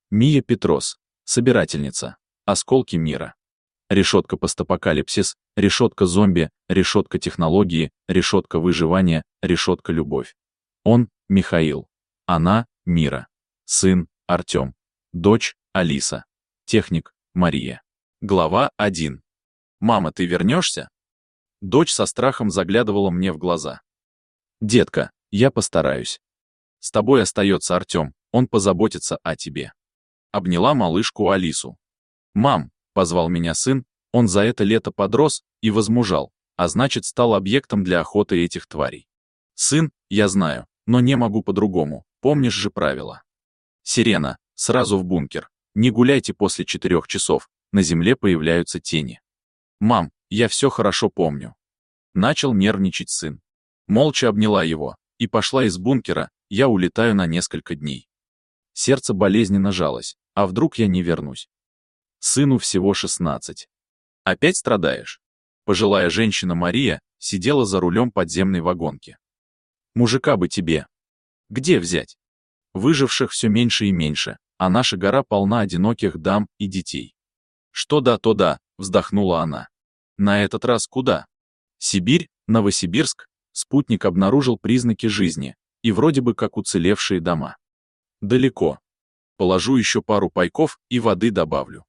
Мия Петрос, собирательница. Осколки мира. Решетка постапокалипсис, решетка зомби, решетка технологии, решетка выживания, решетка любовь. Он — Михаил. Она — Мира. Сын — Артем. Дочь — Алиса. Техник — Мария. Глава 1. «Мама, ты вернешься?» Дочь со страхом заглядывала мне в глаза. «Детка, я постараюсь. С тобой остается Артем, он позаботится о тебе». Обняла малышку Алису. «Мам», — позвал меня сын, он за это лето подрос и возмужал, а значит, стал объектом для охоты этих тварей. «Сын, я знаю, но не могу по-другому, помнишь же правила. Сирена, сразу в бункер, не гуляйте после 4 часов, на земле появляются тени». «Мам, я все хорошо помню». Начал нервничать сын. Молча обняла его и пошла из бункера, я улетаю на несколько дней. Сердце болезненно жалось, а вдруг я не вернусь? Сыну всего 16. «Опять страдаешь?» Пожилая женщина Мария сидела за рулем подземной вагонки. «Мужика бы тебе. Где взять? Выживших все меньше и меньше, а наша гора полна одиноких дам и детей». «Что да, то да», — вздохнула она. «На этот раз куда?» «Сибирь, Новосибирск». Спутник обнаружил признаки жизни, и вроде бы как уцелевшие дома. «Далеко. Положу еще пару пайков и воды добавлю.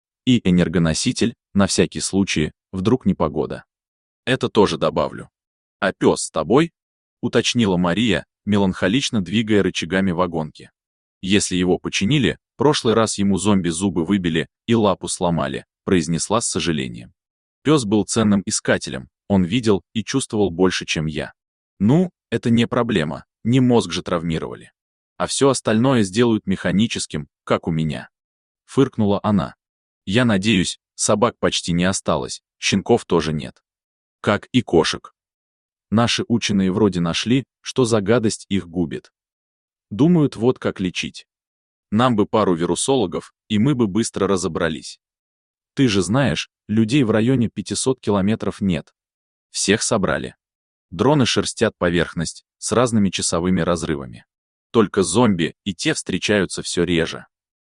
И энергоноситель, на всякий случай, вдруг непогода. Это тоже добавлю. А пес с тобой?» — уточнила Мария, меланхолично двигая рычагами вагонки. «Если его починили, прошлый раз ему зомби зубы выбили и лапу сломали», — произнесла с сожалением. Пес был ценным искателем, он видел и чувствовал больше, чем я. «Ну, это не проблема, не мозг же травмировали. А все остальное сделают механическим, как у меня». Фыркнула она. «Я надеюсь, собак почти не осталось, щенков тоже нет. Как и кошек. Наши ученые вроде нашли, что за гадость их губит. Думают, вот как лечить. Нам бы пару вирусологов, и мы бы быстро разобрались. Ты же знаешь, людей в районе 500 километров нет. Всех собрали. Дроны шерстят поверхность с разными часовыми разрывами. Только зомби и те встречаются все реже.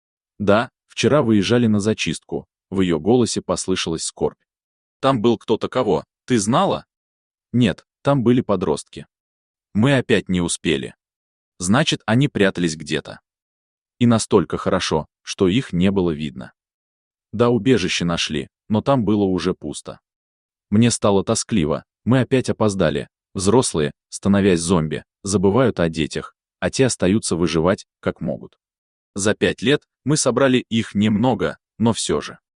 Да, вчера выезжали на зачистку», — в ее голосе послышалась скорбь. «Там был кто-то кого, ты знала?» «Нет, там были подростки. Мы опять не успели. Значит, они прятались где-то. И настолько хорошо, что их не было видно. Да, убежище нашли, но там было уже пусто. Мне стало тоскливо, мы опять опоздали. Взрослые, становясь зомби, забывают о детях, а те остаются выживать, как могут. За 5 лет мы собрали их немного, но все же.